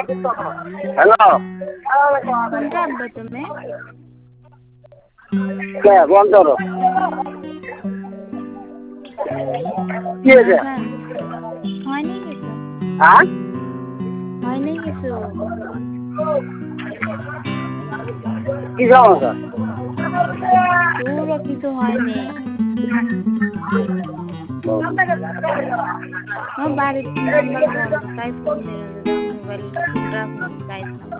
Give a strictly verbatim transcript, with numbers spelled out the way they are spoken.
hello কোনটা আনবে তুমি কে বন্ধ করো কি হয়েছে হয়নি কিছু হ্যাঁ হয়নি কিছু কি সমস্যা তোরও কিছু হয়নি আমার বাড়ির নাম্বার বন্ধ তাই ফোন দিল মোবাইল রাখুন তাই